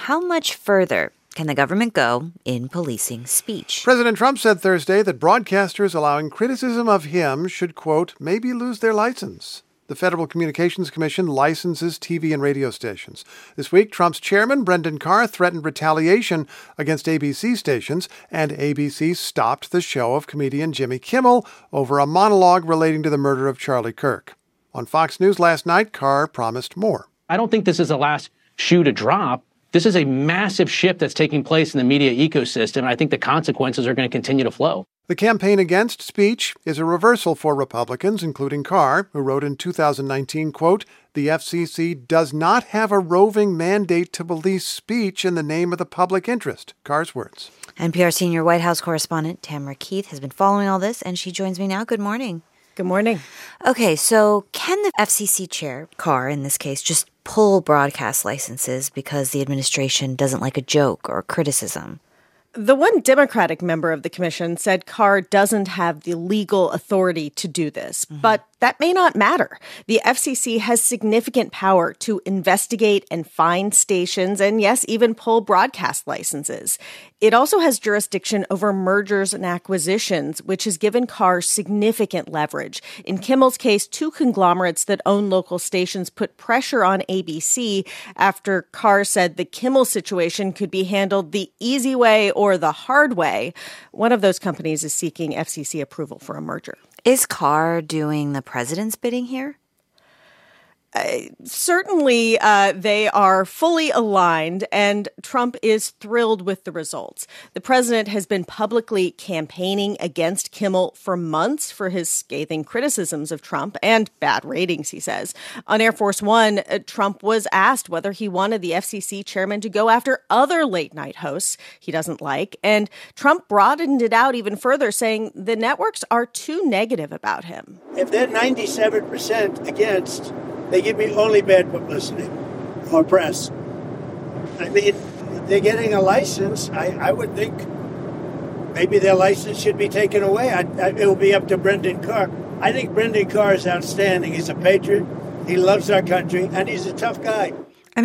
how much further can the government go in policing speech? President Trump said Thursday that broadcasters allowing criticism of him should, quote, maybe lose their license. The Federal Communications Commission licenses TV and radio stations. This week, Trump's chairman, Brendan Carr, threatened retaliation against ABC stations, and ABC stopped the show of comedian Jimmy Kimmel over a monologue relating to the murder of Charlie Kirk. On Fox News last night, Carr promised more. I don't think this is the last shoe to drop. This is a massive shift that's taking place in the media ecosystem, and I think the consequences are going to continue to flow. The campaign against speech is a reversal for Republicans, including Carr, who wrote in 2019, quote, the FCC does not have a roving mandate to police speech in the name of the public interest. Carr's words. NPR senior White House correspondent Tamara Keith has been following all this, and she joins me now. Good morning. Good morning. Okay, so can the FCC chair, Carr in this case, just pull broadcast licenses because the administration doesn't like a joke or criticism? The one Democratic member of the commission said Carr doesn't have the legal authority to do this, but that may not matter. The FCC has significant power to investigate and fine stations and, yes, even pull broadcast licenses. It also has jurisdiction over mergers and acquisitions, which has given Carr significant leverage. In Kimmel's case, two conglomerates that own local stations put pressure on ABC after Carr said the Kimmel situation could be handled the easy way or the hard way. One of those companies is seeking FCC approval for a merger. Is Carr doing the president's bidding here? Certainly, they are fully aligned, and Trump is thrilled with the results. The president has been publicly campaigning against Kimmel for months for his scathing criticisms of Trump and bad ratings, he says. On Air Force One, Trump was asked whether he wanted the FCC chairman to go after other late-night hosts he doesn't like, and Trump broadened it out even further, saying the networks are too negative about him. If they're 97% against, they give me only bad publicity or press. I mean, they're getting a license. I would think maybe their license should be taken away. It will be up to Brendan Carr. I think Brendan Carr is outstanding. He's a patriot. He loves our country, and he's a tough guy.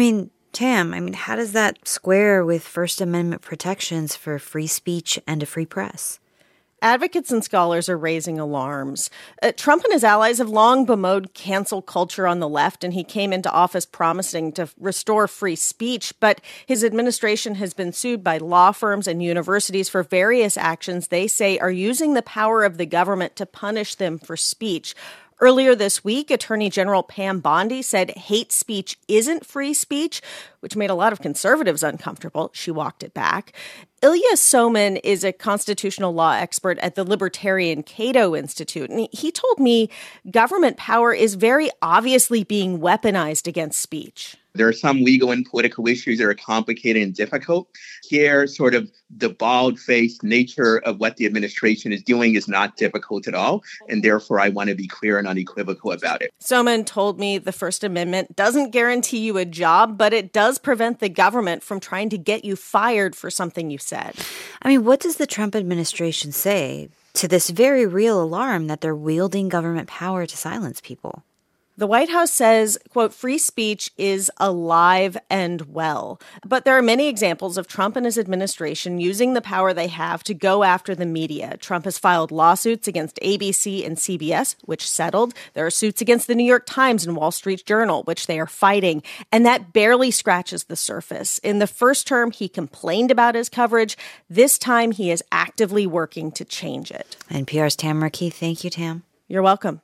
Tam, how does that square with First Amendment protections for free speech and a free press? Advocates and scholars are raising alarms. Trump and his allies have long bemoaned cancel culture on the left, and he came into office promising to restore free speech. But his administration has been sued by law firms and universities for various actions they say are using the power of the government to punish them for speech. Earlier this week, Attorney General Pam Bondi said hate speech isn't free speech, which made a lot of conservatives uncomfortable. She walked it back. Ilya Somin is a constitutional law expert at the Libertarian Cato Institute, and he told me government power is very obviously being weaponized against speech. There are some legal and political issues that are complicated and difficult. Here, sort of the bald-faced nature of what the administration is doing is not difficult at all, and therefore I want to be clear and unequivocal about it. Soman told me the First Amendment doesn't guarantee you a job, but it does prevent the government from trying to get you fired for something you said. What does the Trump administration say to this very real alarm that they're wielding government power to silence people? The White House says, quote, free speech is alive and well. But there are many examples of Trump and his administration using the power they have to go after the media. Trump has filed lawsuits against ABC and CBS, which settled. There are suits against the New York Times and Wall Street Journal, which they are fighting. And that barely scratches the surface. In the first term, he complained about his coverage. This time, he is actively working to change it. NPR's Tamara Keith. Thank you, Tam. You're welcome.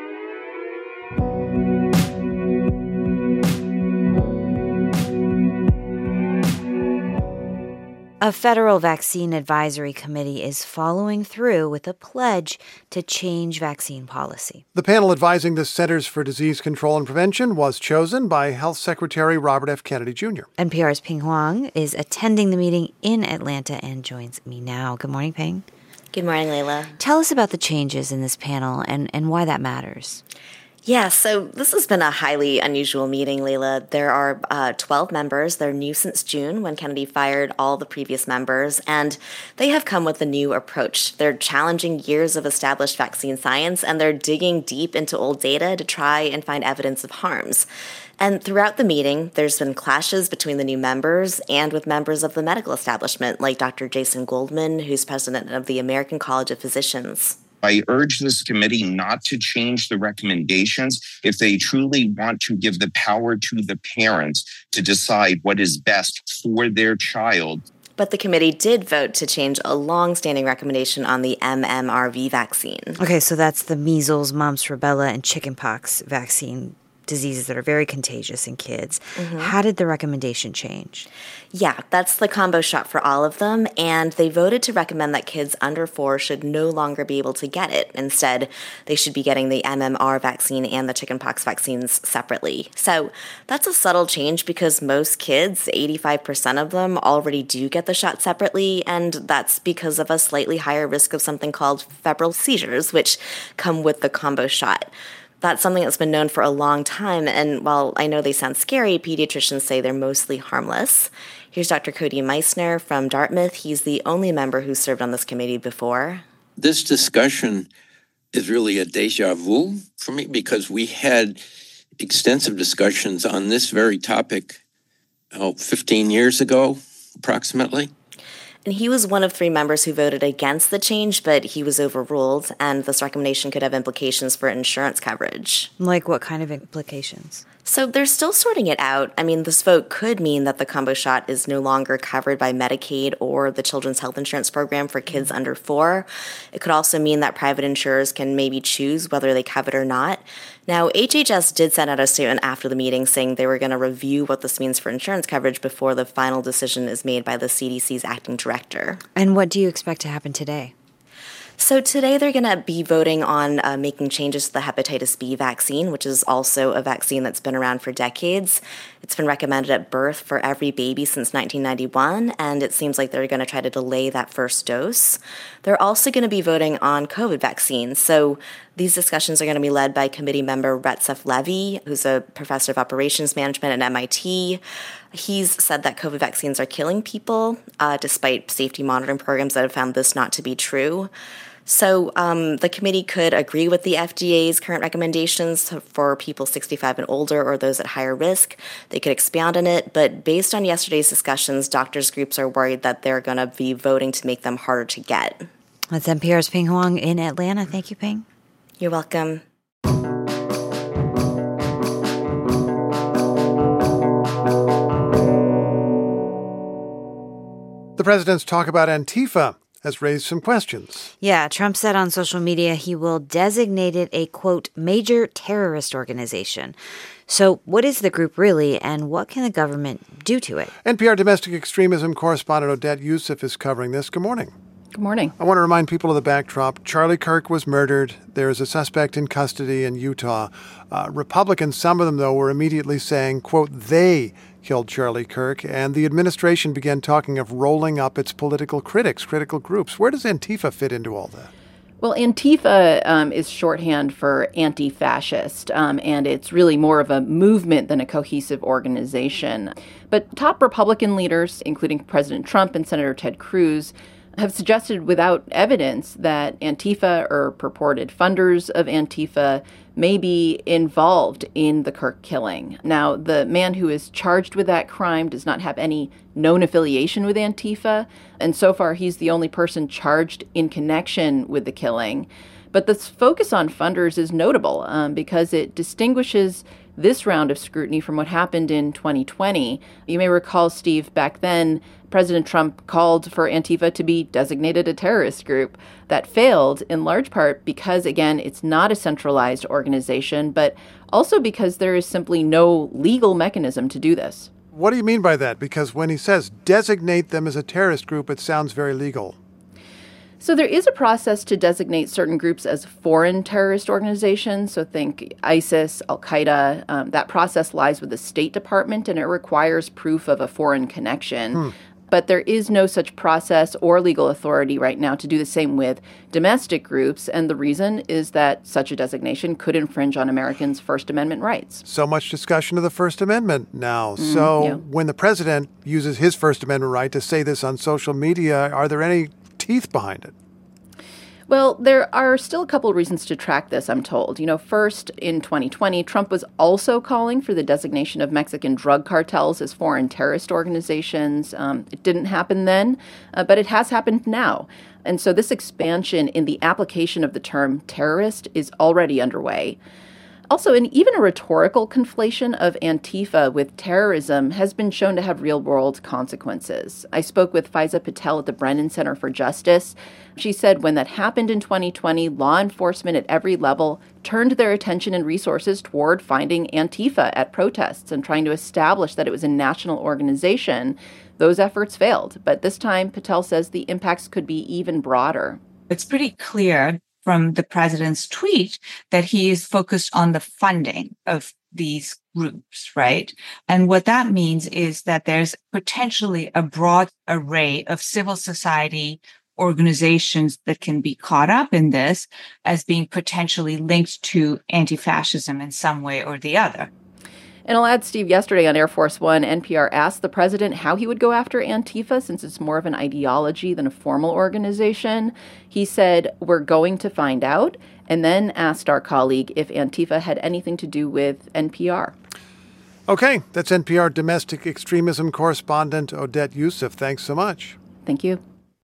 A federal vaccine advisory committee is following through with a pledge to change vaccine policy. The panel advising the Centers for Disease Control and Prevention was chosen by Health Secretary Robert F. Kennedy Jr. NPR's Ping Huang is attending the meeting in Atlanta and joins me now. Good morning, Ping. Good morning, Layla. Tell us about the changes in this panel and why that matters. Yeah, so this has been a highly unusual meeting, Leila. There are 12 members. They're new since June when Kennedy fired all the previous members, and they have come with a new approach. They're challenging years of established vaccine science, and they're digging deep into old data to try and find evidence of harms. And throughout the meeting, there's been clashes between the new members and with members of the medical establishment, like Dr. Jason Goldman, who's president of the American College of Physicians. I urge this committee not to change the recommendations if they truly want to give the power to the parents to decide what is best for their child. But the committee did vote to change a long-standing recommendation on the MMRV vaccine. Okay, so that's the measles, mumps, rubella, and chickenpox vaccine, diseases that are very contagious in kids. Mm-hmm. How did the recommendation change? Yeah, that's the combo shot for all of them, and they voted to recommend that kids under 4 should no longer be able to get it. Instead, they should be getting the MMR vaccine and the chickenpox vaccines separately. So that's a subtle change because most kids, 85% of them, already do get the shot separately, and that's because of a slightly higher risk of something called febrile seizures, which come with the combo shot. That's something that's been known for a long time, and while I know they sound scary, pediatricians say they're mostly harmless. Here's Dr. Cody Meissner from Dartmouth. He's the only member who served on this committee before. This discussion is really a deja vu for me because we had extensive discussions on this very topic 15 years ago, approximately. And he was one of 3 members who voted against the change, but he was overruled, and this recommendation could have implications for insurance coverage. Like what kind of implications? So they're still sorting it out. I mean, this vote could mean that the combo shot is no longer covered by Medicaid or the Children's Health Insurance Program for kids under 4. It could also mean that private insurers can maybe choose whether they cover it or not. Now, HHS did send out a statement after the meeting saying they were going to review what this means for insurance coverage before the final decision is made by the CDC's acting director. And what do you expect to happen today? So today they're going to be voting on making changes to the hepatitis B vaccine, which is also a vaccine that's been around for decades. It's been recommended at birth for every baby since 1991, and it seems like they're going to try to delay that first dose. They're also going to be voting on COVID vaccines. So these discussions are going to be led by committee member Retsef Levy, who's a professor of operations management at MIT. He's said that COVID vaccines are killing people, despite safety monitoring programs that have found this not to be true. So the committee could agree with the FDA's current recommendations for people 65 and older or those at higher risk. They could expound on it, but based on yesterday's discussions, doctors' groups are worried that they're going to be voting to make them harder to get. That's NPR's Pien Huang in Atlanta. Thank you, Pien. You're welcome. The president's talk about Antifa has raised some questions. Yeah, Trump said on social media he will designate it a, quote, major terrorist organization. So what is the group really, and what can the government do to it? NPR domestic extremism correspondent Odette Youssef is covering this. Good morning. Good morning. I want to remind people of the backdrop. Charlie Kirk was murdered. There is a suspect in custody in Utah. Republicans, some of them, though, were immediately saying, quote, they killed Charlie Kirk, and the administration began talking of rolling up its political critics, critical groups. Where does Antifa fit into all that? Well, Antifa is shorthand for anti-fascist, and it's really more of a movement than a cohesive organization. But top Republican leaders, including President Trump and Senator Ted Cruz, have suggested without evidence that Antifa or purported funders of Antifa may be involved in the Kirk killing. Now, the man who is charged with that crime does not have any known affiliation with Antifa, and so far he's the only person charged in connection with the killing. But this focus on funders is notable because it distinguishes this round of scrutiny from what happened in 2020. You may recall, Steve, back then, President Trump called for Antifa to be designated a terrorist group. That failed in large part because, again, it's not a centralized organization, but also because there is simply no legal mechanism to do this. What do you mean by that? Because when he says designate them as a terrorist group, it sounds very legal. So there is a process to designate certain groups as foreign terrorist organizations. So think ISIS, Al-Qaeda. That process lies with the State Department, and it requires proof of a foreign connection. But there is no such process or legal authority right now to do the same with domestic groups. And the reason is that such a designation could infringe on Americans' First Amendment rights. So much discussion of the First Amendment now. When the president uses his First Amendment right to say this on social media, are there any teeth behind it? Well, there are still a couple of reasons to track this, I'm told. First, in 2020, Trump was also calling for the designation of Mexican drug cartels as foreign terrorist organizations. It didn't happen then, but it has happened now. And so this expansion in the application of the term terrorist is already underway. Also, even a rhetorical conflation of Antifa with terrorism has been shown to have real-world consequences. I spoke with Faiza Patel at the Brennan Center for Justice. She said when that happened in 2020, law enforcement at every level turned their attention and resources toward finding Antifa at protests and trying to establish that it was a national organization. Those efforts failed. But this time, Patel says the impacts could be even broader. It's pretty clear from the president's tweet that he is focused on the funding of these groups, right? And what that means is that there's potentially a broad array of civil society organizations that can be caught up in this as being potentially linked to anti-fascism in some way or the other. And I'll add, Steve, yesterday on Air Force One, NPR asked the president how he would go after Antifa since it's more of an ideology than a formal organization. He said, "We're going to find out," and then asked our colleague if Antifa had anything to do with NPR. Okay, that's NPR domestic extremism correspondent Odette Yousef. Thanks so much. Thank you.